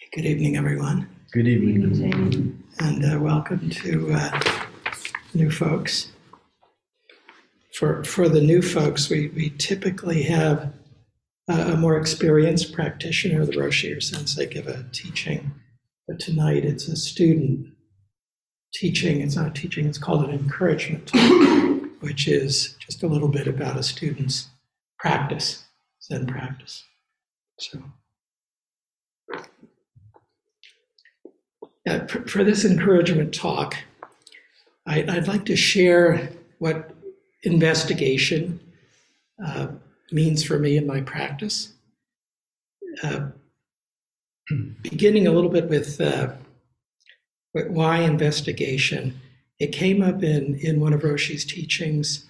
Good evening, everyone. Good evening. And welcome to new folks. For the new folks, we typically have a more experienced practitioner, the Roshi or Sensei, give a teaching. But tonight it's a student teaching. It's not teaching, it's called an encouragement talk, which is just a little bit about a student's practice, Zen practice. So. For this encouragement talk, I'd like to share what investigation means for me in my practice. Beginning a little bit with why investigation. It came up in one of Roshi's teachings.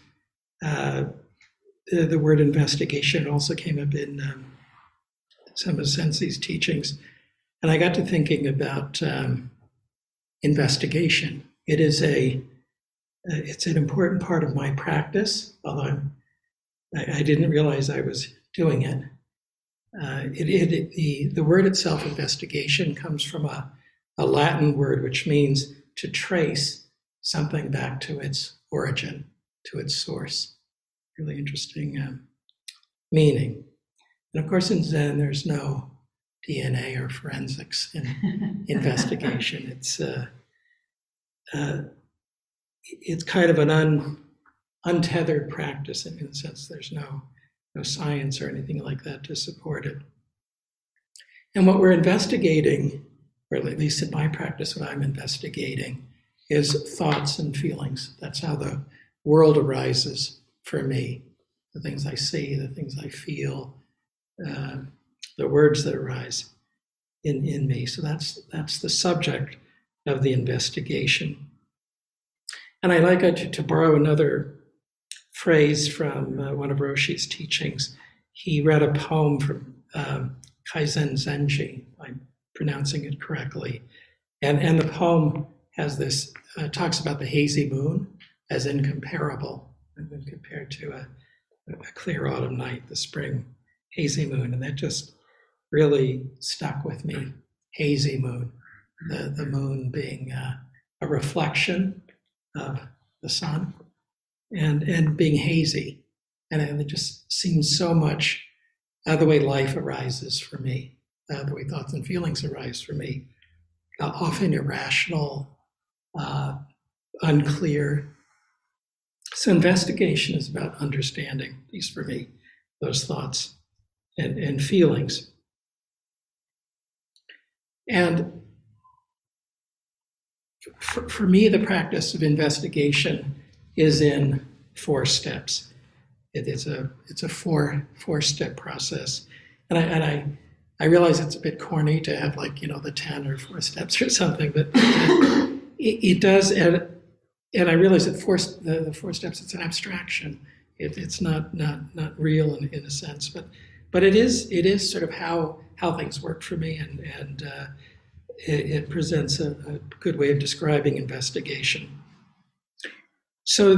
The word investigation also came up in some of Sensei's teachings. And I got to thinking about investigation. It's an important part of my practice, although I didn't realize I was doing it. The word itself, investigation, comes from a Latin word which means to trace something back to its origin, to its source. Really interesting meaning. And of course, in Zen, there's no DNA or forensics in investigation. It's kind of an untethered practice in the sense there's no science or anything like that to support it. And what we're investigating, or at least in my practice, what I'm investigating, is thoughts and feelings. That's how the world arises for me. The things I see, the things I feel, the words that arise in me. So that's the subject of the investigation. And I like to borrow another phrase from one of Roshi's teachings. He read a poem from Kaizen Zenji, if I'm pronouncing it correctly. And the poem has this, talks about the hazy moon as incomparable, and when compared to a clear autumn night, the spring hazy moon. And that just really stuck with me. Hazy moon, the moon being a reflection of the sun and being hazy. And it just seems so much the way life arises for me, the way thoughts and feelings arise for me, often irrational, unclear. So investigation is about understanding, at least for me, those thoughts and feelings. And for me, the practice of investigation is in 4 steps. It's a four-step process, and I realize it's a bit corny to have the 10 or 4 steps or something, but it does. And I realize that the 4 steps, it's an abstraction. It's not real in a sense, but it is sort of how things work for me, and it presents a good way of describing investigation. So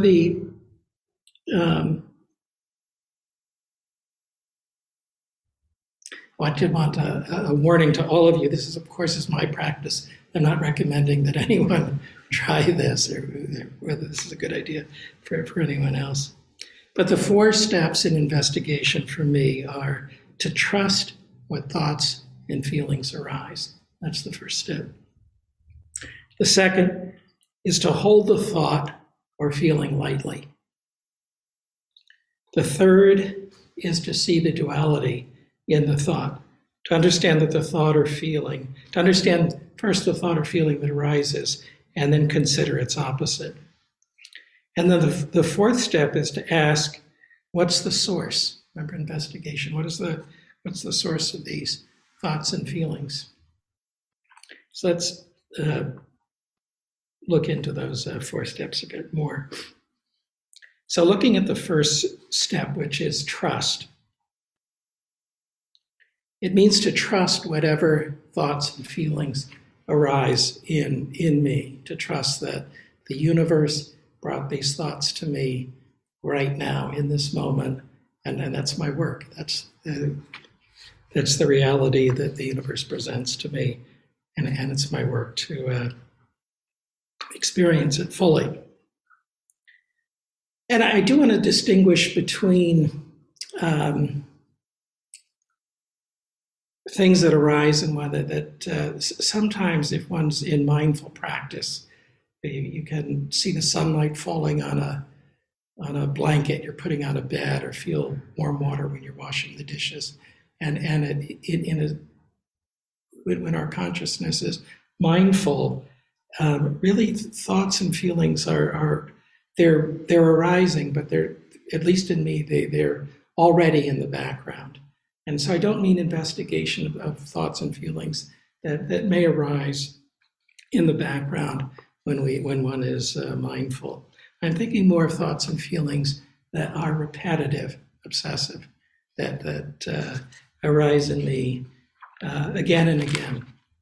I did want a warning to all of you. This is, of course, my practice. I'm not recommending that anyone try this or whether this is a good idea for anyone else. But the 4 steps in investigation for me are to trust what thoughts and feelings arise. That's the first step. The second is to hold the thought or feeling lightly. The third is to see the duality in the thought, to understand that the thought or feeling, to understand first the thought or feeling that arises, and then consider its opposite. And then the 4th step is to ask, what's the source? Remember, investigation. What's the source of these thoughts and feelings? So let's look into those 4 steps a bit more. So looking at the first step, which is trust. It means to trust whatever thoughts and feelings arise in me, to trust that the universe brought these thoughts to me right now in this moment, and that's my work. That's the reality that the universe presents to me, and it's my work to experience it fully. And I do want to distinguish between things that arise and whether that sometimes if one's in mindful practice, you can see the sunlight falling on a blanket you're putting on a bed, or feel warm water when you're washing the dishes. And when our consciousness is mindful, really thoughts and feelings they're arising, but they're, at least in me, they're already in the background. And so I don't mean investigation of thoughts and feelings that may arise in the background when one is mindful. I'm thinking more of thoughts and feelings that are repetitive, obsessive, that arise in me again and again.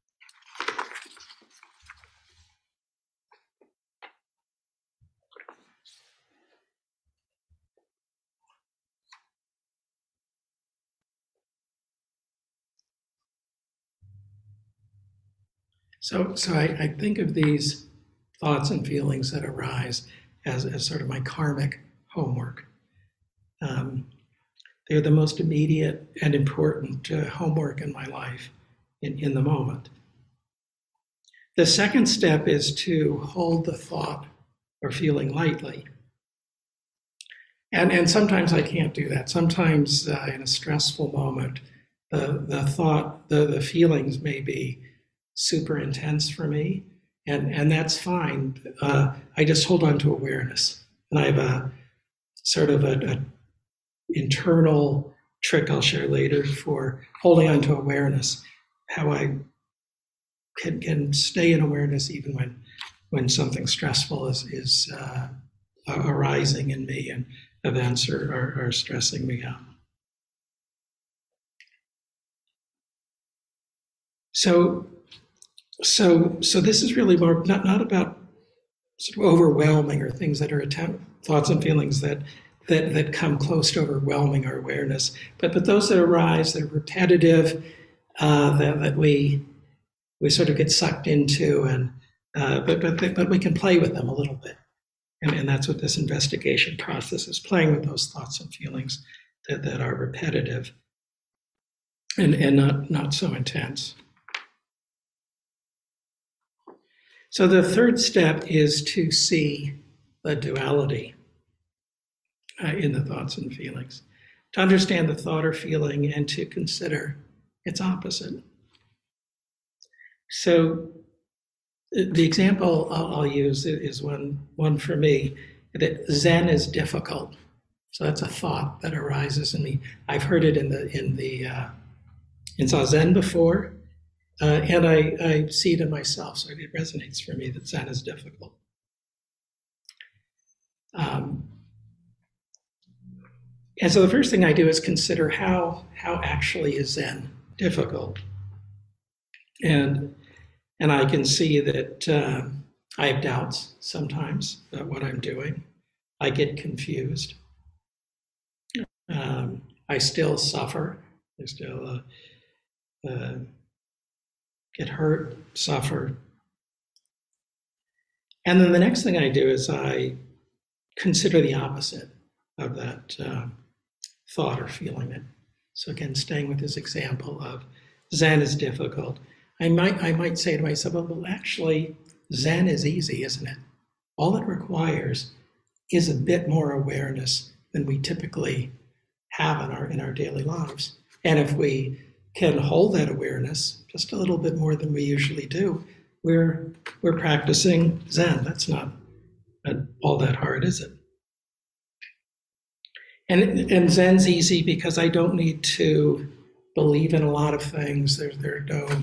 So I think of these thoughts and feelings that arise as sort of my karmic homework. They're the most immediate and important homework in my life in the moment. The second step is to hold the thought or feeling lightly. And sometimes I can't do that. Sometimes in a stressful moment, the feelings may be super intense for me, and that's fine. I just hold on to awareness. And I have a sort of an internal trick I'll share later for holding on to awareness, how I can stay in awareness even when something stressful is arising in me and events are stressing me out. So this is really more not about sort of overwhelming or things that are thoughts and feelings that come close to overwhelming our awareness, but those that arise that are repetitive, that we sort of get sucked into, and but we can play with them a little bit, and that's what this investigation process is, playing with those thoughts and feelings that are repetitive and not so intense. So the third step is to see the duality in the thoughts and feelings, to understand the thought or feeling and to consider its opposite. So the example I'll use is one for me, that Zen is difficult. So that's a thought that arises in me. I've heard it in Zazen before. And I see it in myself, so it resonates for me that Zen is difficult. And so the first thing I do is consider how actually is Zen difficult. And I can see that I have doubts sometimes about what I'm doing. I get confused. I still suffer. I still get hurt, suffer. And then the next thing I do is I consider the opposite of that thought or feeling. So again, staying with this example of Zen is difficult, I might say to myself, well, actually, Zen is easy, isn't it? All it requires is a bit more awareness than we typically have in our daily lives. And if we can hold that awareness just a little bit more than we usually do, we're practicing Zen. That's not all that hard, is it? And Zen's easy because I don't need to believe in a lot of things. There are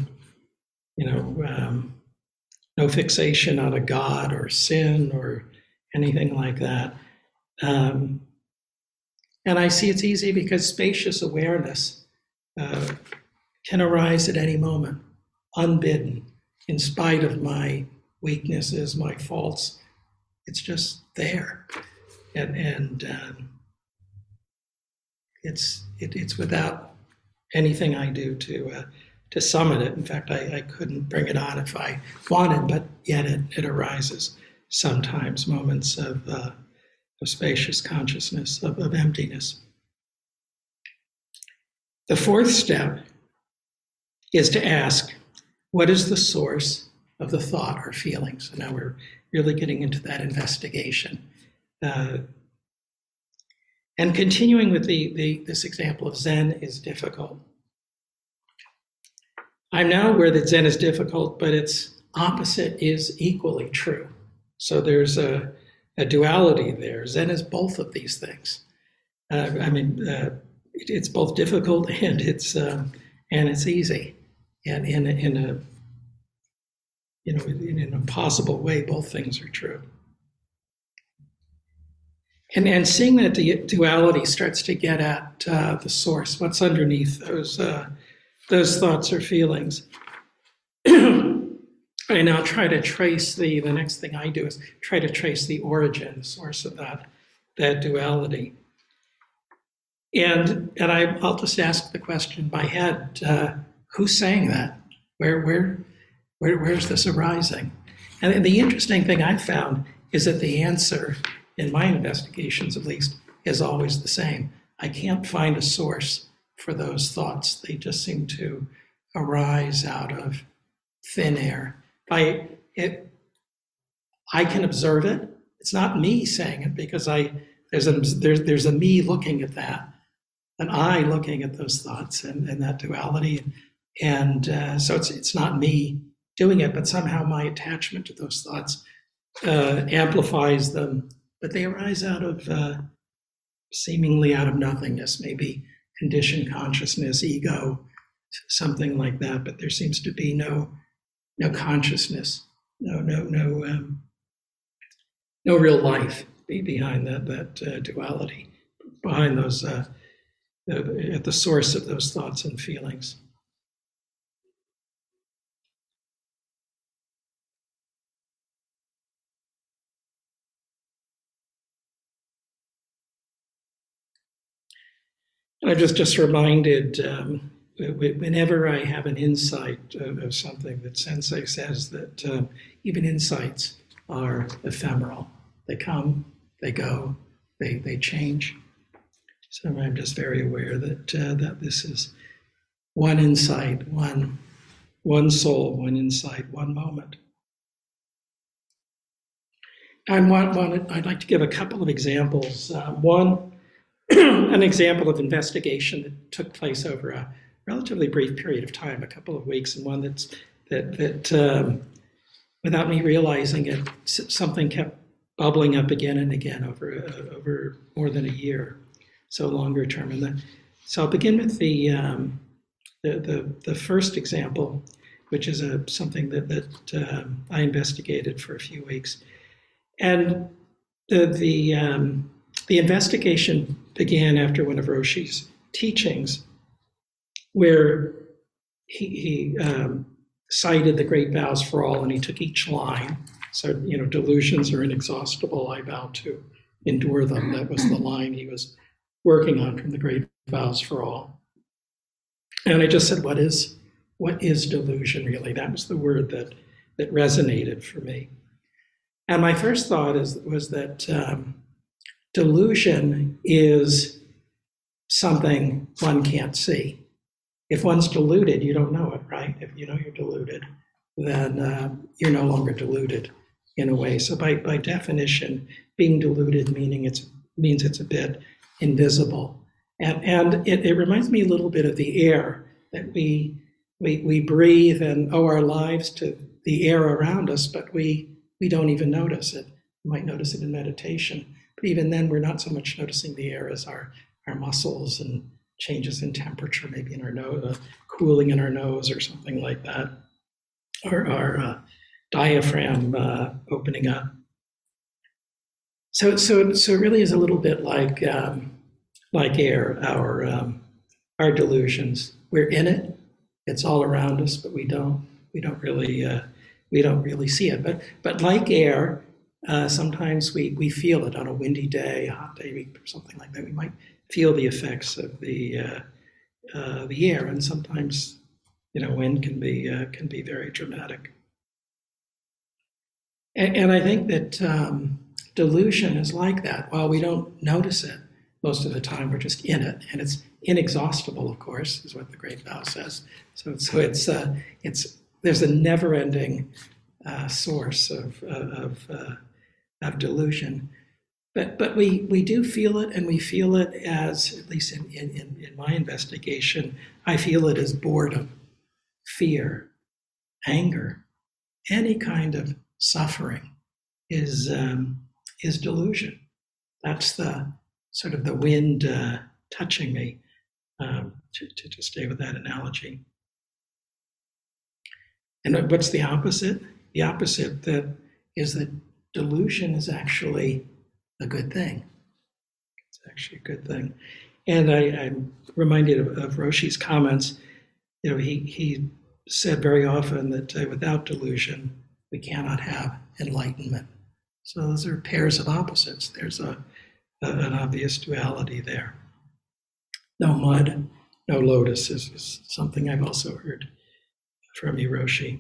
no fixation on a God or sin or anything like that. And I see it's easy because spacious awareness can arise at any moment, unbidden, in spite of my weaknesses, my faults. It's just there, and it's without anything I do to summon it. In fact, I couldn't bring it on if I wanted, but yet it arises sometimes, moments of spacious consciousness, of emptiness. The fourth step is to ask, what is the source of the thought or feeling? So now we're really getting into that investigation. And continuing with this example of Zen is difficult. I'm now aware that Zen is difficult, but its opposite is equally true. So there's a duality there. Zen is both of these things. It's both difficult and it's easy, and in a possible way, both things are true. And seeing that duality starts to get at the source, what's underneath those thoughts or feelings. I now try to trace the next thing I do is try to trace the origin, the source of that duality. And I'll just ask the question in my head, who's saying that? Where's this arising? And the interesting thing I've found is that the answer, in my investigations at least, is always the same. I can't find a source for those thoughts. They just seem to arise out of thin air. I can observe it. It's not me saying it because there's a me looking at that, an I looking at those thoughts and that duality, and so it's not me doing it, but somehow my attachment to those thoughts amplifies them. But they arise out of seemingly out of nothingness, maybe conditioned consciousness, ego, something like that. But there seems to be no consciousness, no real life behind that duality, behind those at the source of those thoughts and feelings. I'm just reminded, whenever I have an insight of something, that Sensei says that even insights are ephemeral. They come, they go, they change. So I'm just very aware that this is one insight, one soul, one insight, one moment. I'd like to give a couple of examples. One, an example of investigation that took place over a relatively brief period of time, a couple of weeks, and one that without me realizing it, something kept bubbling up again and again over more than a year, so longer term. So I'll begin with the first example, which is something that I investigated for a few weeks, and the investigation began after one of Roshi's teachings, where he cited the great vows for all, and he took each line. So, delusions are inexhaustible. I vow to endure them. That was the line he was working on from the great vows for all. And I just said, what is delusion really? That was the word that resonated for me. And my first thought was that delusion is something one can't see. If one's deluded, you don't know it, right? If you know you're deluded, then you're no longer deluded in a way. So by definition, being deluded means it's a bit invisible. And it reminds me a little bit of the air that we breathe and owe our lives to the air around us, but we don't even notice it. We might notice it in meditation, but even then we're not so much noticing the air as our muscles and changes in temperature, maybe in our nose, cooling in our nose or something like that, or our diaphragm opening up. So it really is a little bit like air, our delusions. We're in it; it's all around us, but we don't really see it. But like air, sometimes we feel it on a windy day, a hot day, or something like that. We might feel the effects of the the air, and sometimes, wind can be very dramatic. And I think that delusion is like that. While we don't notice it most of the time, we're just in it, and it's inexhaustible. Of course, is what the Great Vow says. So it's there's a never-ending source of delusion. But we do feel it, and we feel it as, at least in my investigation, I feel it as boredom, fear, anger, any kind of suffering is delusion. That's the sort of the wind touching me, to stay with that analogy. And what's the opposite? The opposite is that delusion is actually a good thing. It's actually a good thing. And I'm reminded of Roshi's comments. He said very often that without delusion, we cannot have enlightenment. So those are pairs of opposites. There's an obvious duality there. No mud, no lotus is something I've also heard from you, Roshi.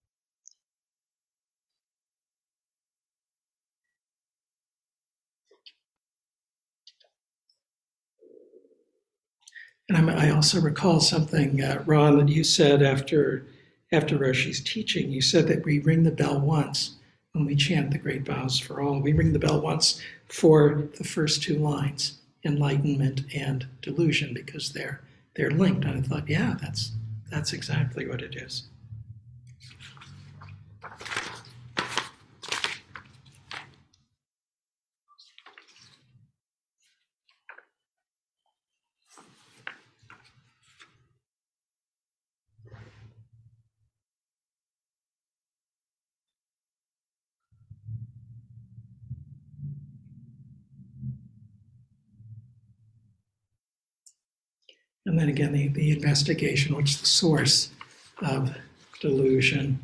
And I also recall something, Ron, that you said after Roshi's teaching. You said that we ring the bell once when we chant the great vows for all. We ring the bell once for the first two lines, enlightenment and delusion, because they're linked. And I thought, yeah, that's exactly what it is. And then again, the investigation, which is the source of delusion.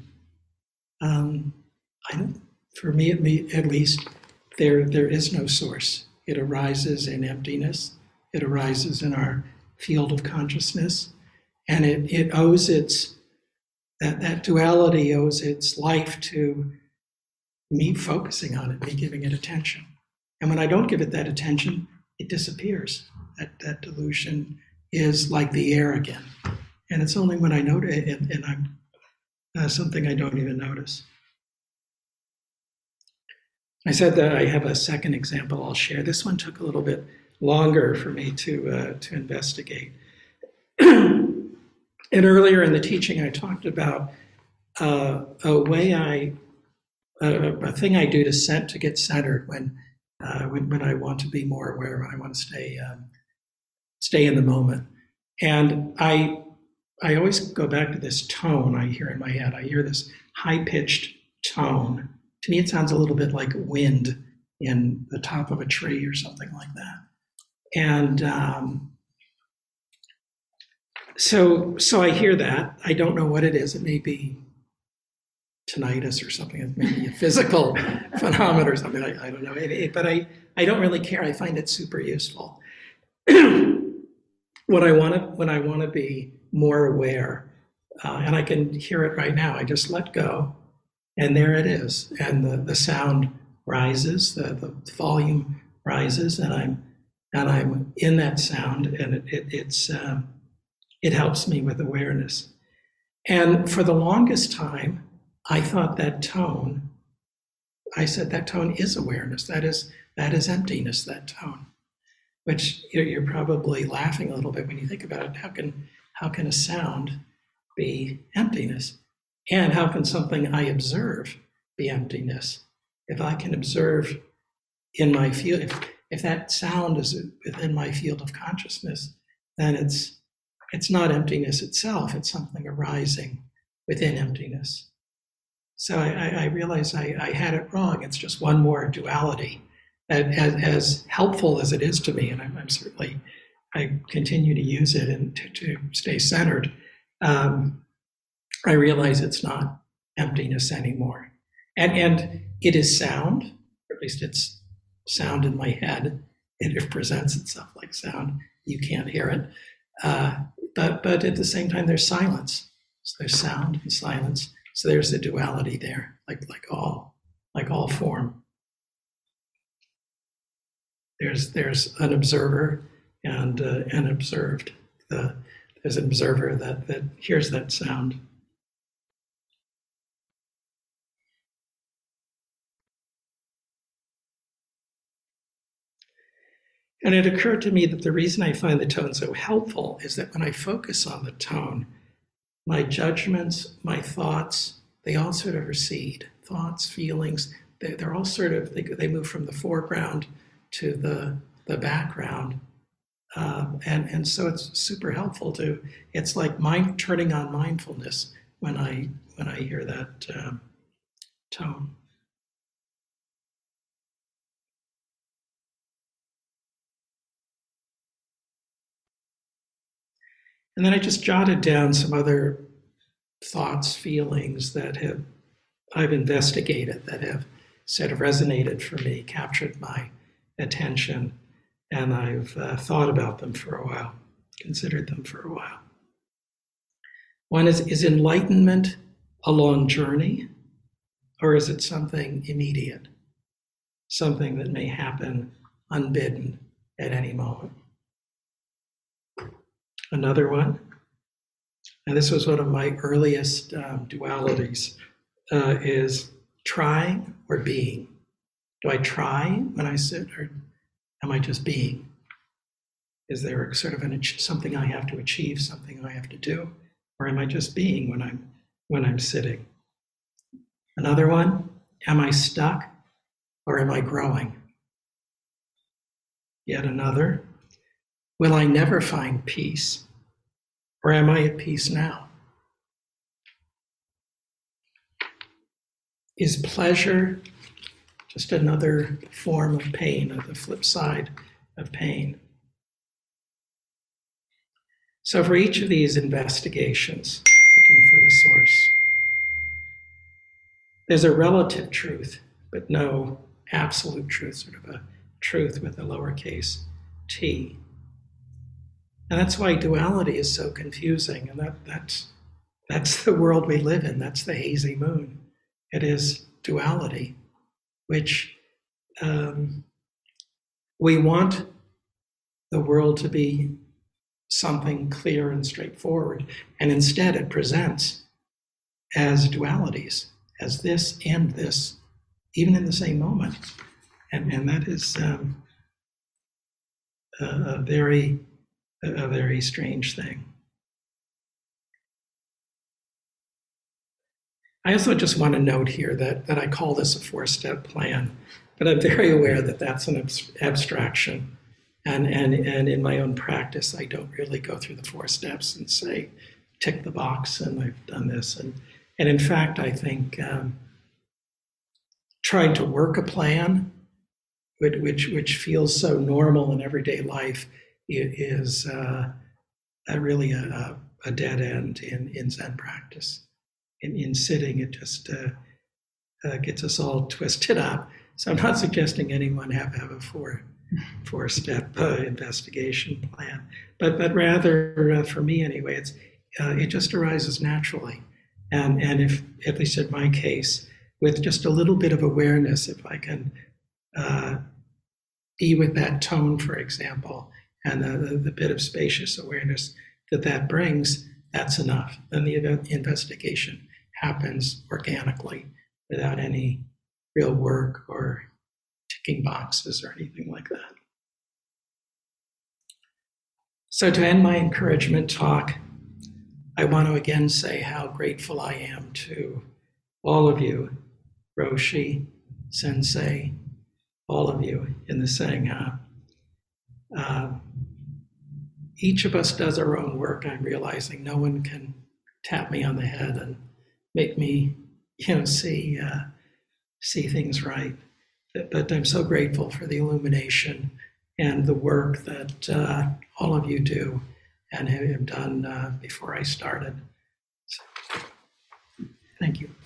For me, at least, there is no source. It arises in emptiness. It arises in our field of consciousness, and it owes that duality owes its life to me focusing on it, me giving it attention. And when I don't give it that attention, it disappears. That delusion is like the air again. And it's only when I notice it, and I'm something I don't even notice. I said that I have a second example I'll share. This one took a little bit longer for me to investigate. And earlier in the teaching, I talked about a thing I do to get centered when I want to be more aware, when I want to stay in the moment. And I always go back to this tone I hear in my head. I hear this high-pitched tone. To me, it sounds a little bit like wind in the top of a tree or something like that. And so I hear that. I don't know what it is. It may be tinnitus or something. It may be a physical phenomenon or something. I don't know. But I don't really care. I find it super useful. When I want to be more aware, and I can hear it right now, I just let go, and there it is. And the sound rises, the volume rises, and I'm in that sound, and it helps me with awareness. And for the longest time, I thought that tone. I said that tone is awareness. That is emptiness. That tone. Which you're probably laughing a little bit when you think about it. How can a sound be emptiness? And how can something I observe be emptiness? If I can observe in my field, if that sound is within my field of consciousness, then it's not emptiness itself. It's something arising within emptiness. So I realize I had it wrong. It's just one more duality. As helpful as it is to me, and I'm certainly, I continue to use it and to stay centered, I realize it's not emptiness anymore. And it is sound, or at least it's sound in my head. It presents itself like sound. You can't hear it. but at the same time, there's silence. So there's sound and silence. So there's a duality there, like all form. There's an observer and an observed. There's an observer that hears that sound. And it occurred to me that the reason I find the tone so helpful is that when I focus on the tone, my judgments, my thoughts, they all sort of recede. Thoughts, feelings, they're all sort of, they move from the foreground to the background. And so it's super helpful it's like turning on mindfulness when I hear that tone. And then I just jotted down some other thoughts, feelings that I've investigated, that have sort of resonated for me, captured my attention, and I've thought about them for a while, considered them for a while. One is enlightenment a long journey, or is it something immediate, something that may happen unbidden at any moment? Another one, and this was one of my earliest dualities, is trying or being. Do I try when I sit, or am I just being? Is there sort of something I have to achieve, something I have to do, or am I just being when I'm sitting? Another one, am I stuck or am I growing? Yet another, will I never find peace, or am I at peace now? Is pleasure just another form of pain, or the flip side of pain? So for each of these investigations, looking for the source, there's a relative truth, but no absolute truth, sort of a truth with a lowercase t. And that's why duality is so confusing, and that's the world we live in. That's the hazy moon. It is duality, which we want the world to be something clear and straightforward, and instead it presents as dualities, as this and this, even in the same moment. And that is a very strange thing. I also just want to note here that I call this a 4-step plan, but I'm very aware that that's an abstraction. And in my own practice, I don't really go through the 4 steps and say, tick the box and I've done this. And in fact, I think trying to work a plan, which feels so normal in everyday life, is really a dead end in Zen practice. In sitting, it just gets us all twisted up. So I'm not suggesting anyone have a 4-step investigation plan, but rather, for me anyway, it just arises naturally. And if, at least in my case, with just a little bit of awareness, if I can be with that tone, for example, and the bit of spacious awareness that brings, that's enough. Then the investigation happens organically without any real work or ticking boxes or anything like that. So to end my encouragement talk, I want to again say how grateful I am to all of you, Roshi, Sensei, all of you in the Sangha. Each of us does our own work. I'm no one can tap me on the head and make me, see things right. But I'm so grateful for the illumination and the work that all of you do and have done before I started. So, thank you.